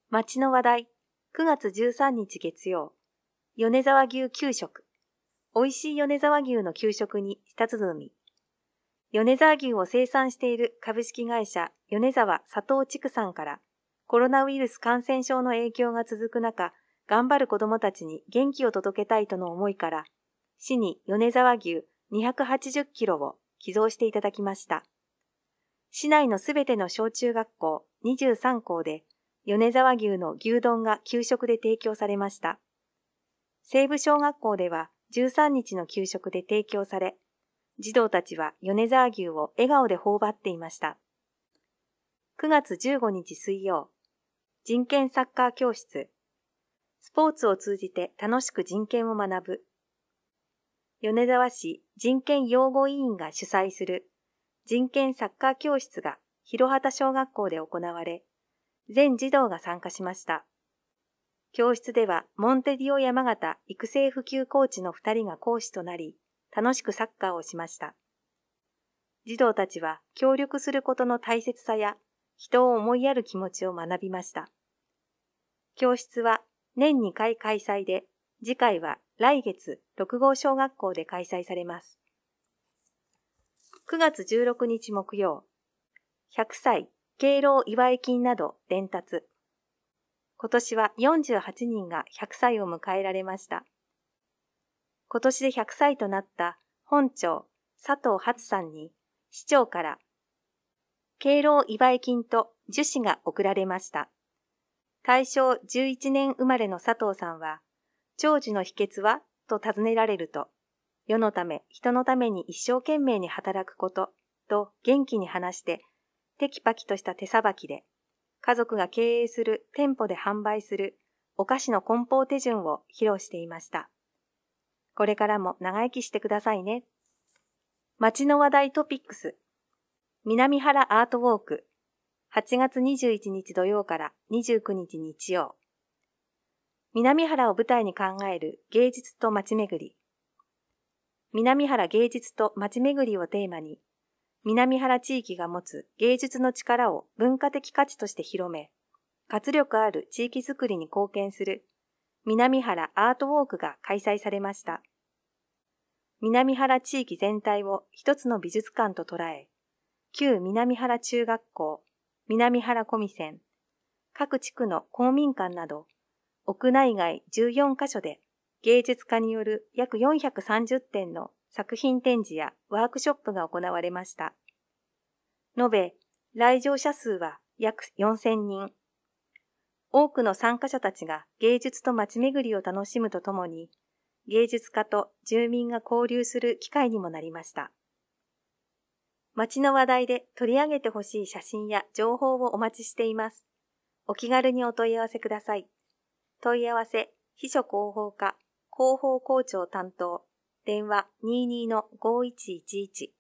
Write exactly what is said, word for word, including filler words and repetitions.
町の話題、くがつじゅうさんにち月曜、米沢牛給食。美味しい米沢牛の給食に舌鼓。米沢牛を生産している株式会社米沢佐藤畜産からコロナウイルス感染症の影響が続く中、頑張る子どもたちに元気を届けたいとの思いから、市に米沢牛にひゃくはちじゅっキロを寄贈していただきました。市内のすべての小中学校にじゅうさんこうで米沢牛の牛丼が給食で提供されました。西部小学校ではじゅうさんにちの給食で提供され、児童たちは米沢牛を笑顔で頬張っていました。くがつじゅうごにち水曜、人権サッカー教室。スポーツを通じて楽しく人権を学ぶ。米沢市人権擁護委員が主催する人権サッカー教室が広畑小学校で行われ、全児童が参加しました。教室ではモンテディオ山形育成普及コーチのふたりが講師となり、楽しくサッカーをしました。児童たちは協力することの大切さや人を思いやる気持ちを学びました。教室は年にかい開催で、次回は来月ろくごう小学校で開催されます。くがつじゅうろくにち木曜、ひゃくさい敬老祝い金など伝達。今年はよんじゅうはちにんがひゃくさいを迎えられました。今年でひゃくさいとなった本町佐藤初さんに市長から敬老祝い金と樹脂が贈られました。たいしょうじゅういちねん生まれの佐藤さんは、長寿の秘訣はと尋ねられると、世のため、人のために一生懸命に働くこと、と元気に話して、テキパキとした手さばきで、家族が経営する店舗で販売するお菓子の梱包手順を披露していました。これからも長生きしてくださいね。街の話題トピックス。南原アートウォーク。はちがつにじゅういちにち土曜からにじゅうくにち日曜。南原を舞台に考える芸術と街巡り。南原芸術と街巡りをテーマに、南原地域が持つ芸術の力を文化的価値として広め、活力ある地域づくりに貢献する南原アートウォークが開催されました。南原地域全体を一つの美術館と捉え、旧南原中学校、南原小見線、各地区の公民館など、屋内外じゅうよんかしょで芸術家による約よんひゃくさんじゅってんの作品展示やワークショップが行われました。延べ、来場者数は約よんせんにん。多くの参加者たちが芸術と街巡りを楽しむとともに、芸術家と住民が交流する機会にもなりました。街の話題で取り上げてほしい写真や情報をお待ちしています。お気軽にお問い合わせください。問い合わせ、秘書広報課、広報校長担当、電話 にじゅうにのごいちいちいち。